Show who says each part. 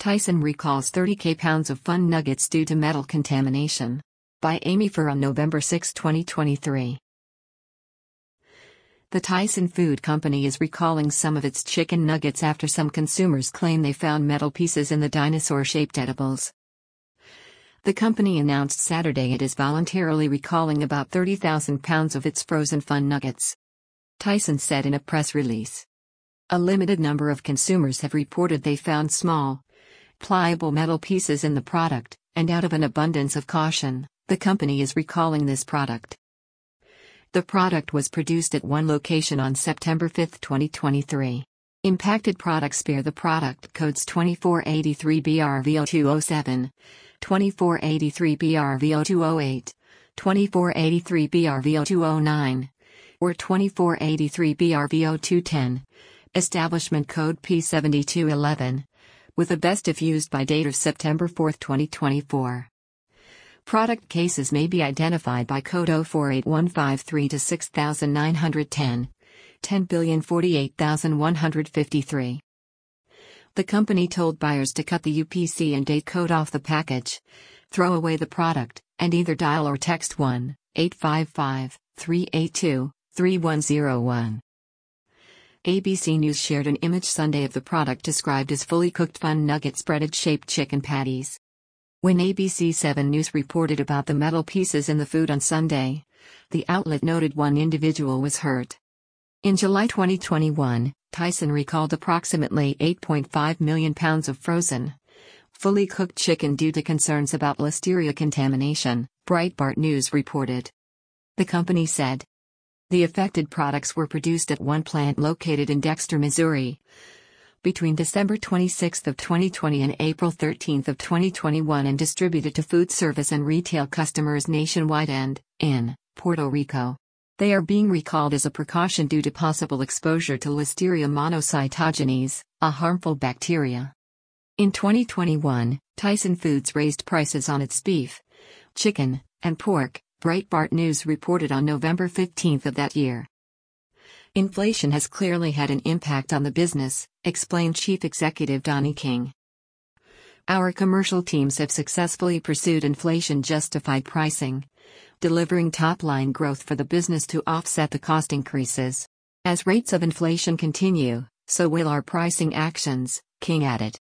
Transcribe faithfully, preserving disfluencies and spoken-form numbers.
Speaker 1: Tyson recalls thirty thousand pounds of Fun Nuggets due to metal contamination. By Amy Fur on November sixth, twenty twenty-three. The Tyson Food Company is recalling some of its chicken nuggets after some consumers claim they found metal pieces in the dinosaur-shaped edibles. The company announced Saturday it is voluntarily recalling about thirty thousand pounds of its frozen Fun Nuggets. Tyson said in a press release. A limited number of consumers have reported they found small, pliable metal pieces in the product, and out of an abundance of caution, the company is recalling this product. The product was produced at one location on September fifth, twenty twenty-three. Impacted products bear the product codes twenty-four eighty-three B R V zero two zero seven, twenty-four eighty-three B R V zero two zero eight, twenty-four eighty-three B R V zero two zero nine, or twenty-four eighty-three B R V zero two one zero, establishment code P seven two one one, with a best if used by date of September fourth, twenty twenty-four. Product cases may be identified by code zero four eight one five three to six nine one zero, ten billion forty-eight thousand one hundred fifty-three. The company told buyers to cut the U P C and date code off the package, throw away the product, and either dial or text one eight five five, three eight two, three one zero one. A B C News shared an image Sunday of the product described as fully cooked Fun Nugget spreaded-shaped chicken patties. When A B C seven News reported about the metal pieces in the food on Sunday, the outlet noted one individual was hurt. In July twenty twenty-one, Tyson recalled approximately eight point five million pounds of frozen, fully cooked chicken due to concerns about listeria contamination, Breitbart News reported. The company said the affected products were produced at one plant located in Dexter, Missouri, between December twenty-sixth of twenty twenty and April thirteenth of twenty twenty-one and distributed to food service and retail customers nationwide and, in, Puerto Rico. They are being recalled as a precaution due to possible exposure to Listeria monocytogenes, a harmful bacteria. In twenty twenty-one, Tyson Foods raised prices on its beef, chicken, and pork, Breitbart News reported on November fifteenth of that year. Inflation has clearly had an impact on the business, explained Chief Executive Donnie King. Our commercial teams have successfully pursued inflation-justified pricing, delivering top-line growth for the business to offset the cost increases. As rates of inflation continue, so will our pricing actions, King added.